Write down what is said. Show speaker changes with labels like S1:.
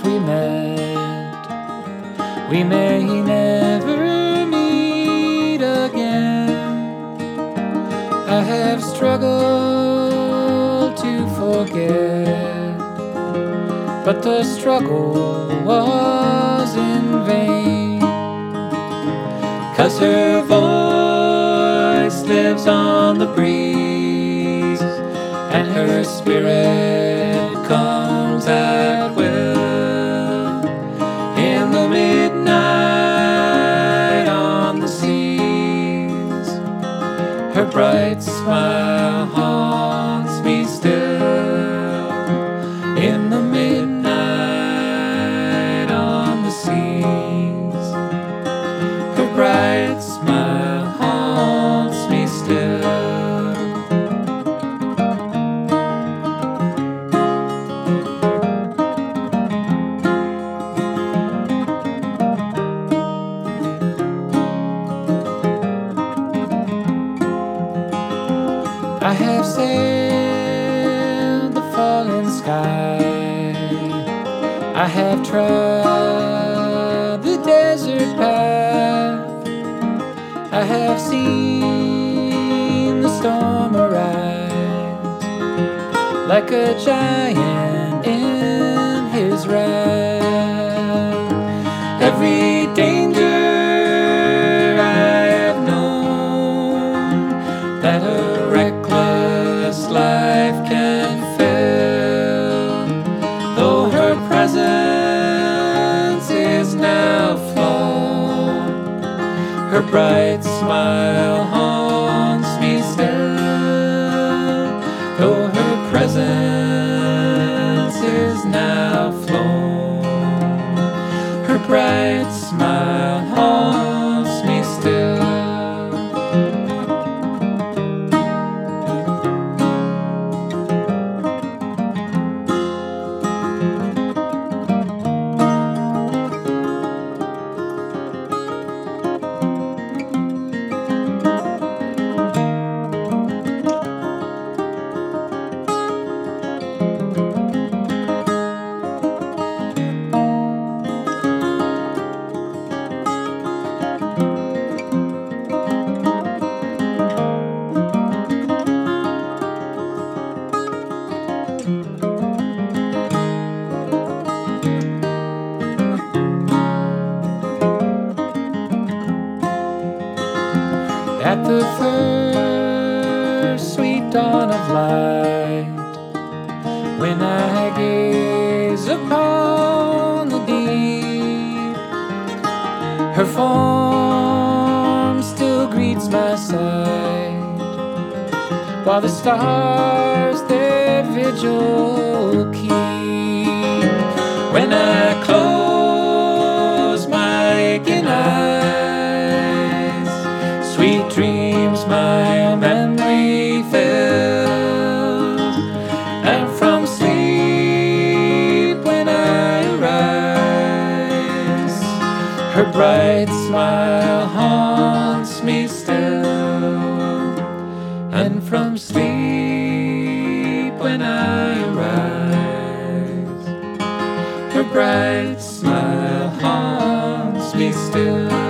S1: first we met, we may never meet again. I have struggled to forget, but the struggle was in vain. 'Cause her voice lives on the breeze, and her spirit comes at will in the midnight on the seas. Her bright smile haunts me still in the midnight on the seas. Her bright smile haunts me still. I have sailed the fallen sky, I have trod the desert path, I have seen the storm arise like a giant in his wrath. Every danger I have known that a reckless life can fill, though her presence is now flown, her bright smile haunts me still, though her presence is now flown, her bright smile haunts me still. At the first sweet dawn of light, when I gaze upon the deep, her form still greets my sight, while the stars their vigil keep. When I close my aching eyes, sweet dreams my memory fills, and from sleep when I arise, her bright smile haunts me still, and from sleep when I arise, her bright smile haunts me still.